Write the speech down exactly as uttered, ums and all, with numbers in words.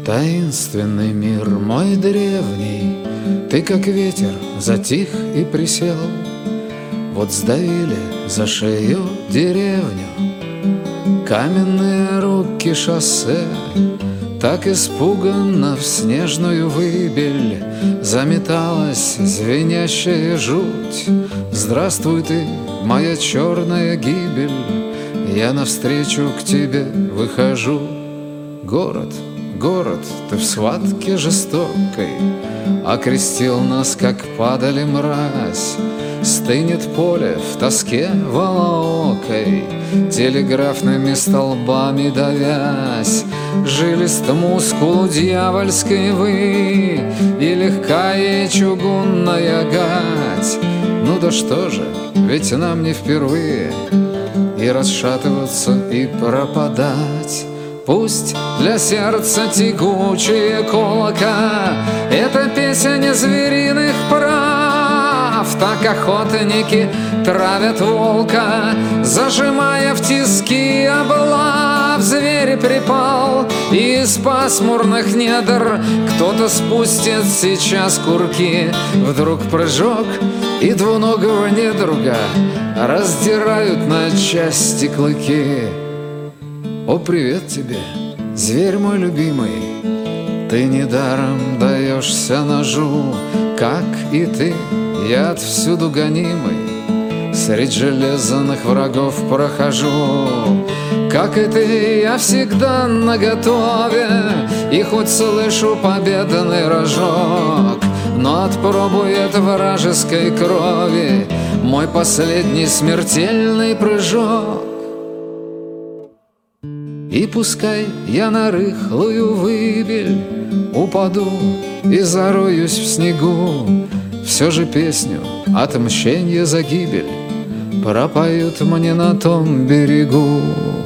Таинственный мир мой древний, ты как ветер затих и присел. Вот сдавили за шею деревню каменные руки шоссе. Так испуганно в снежную выбель заметалась звенящая жуть. Здравствуй ты, моя черная гибель, я навстречу к тебе выхожу. Город, город, ты в схватке жестокой окрестил нас, как падали мразь. Стынет поле в тоске волоокой, телеграфными столбами давясь. Жилист мускулу дьявольской вы и легкая чугунная гать. Ну да что же, ведь нам не впервые и расшатываться, и пропадать. Пусть для сердца тягучее колока — это песня звериных прав. Так охотники травят волка, зажимая в тиски облав. Зверь припал из пасмурных недр, кто-то спустит сейчас курки. Вдруг прыжок, и двуногого недруга раздирают на части клыки. О, привет тебе, зверь мой любимый, ты недаром даешься ножу. Как и ты, я отвсюду гонимый средь железных врагов прохожу. Как и ты, я всегда наготове, и хоть слышу победный рожок, но отпробует вражеской крови мой последний смертельный прыжок. И пускай я на рыхлую выбель упаду и зароюсь в снегу, все же песню отмщенья за гибель пропоют мне на том берегу.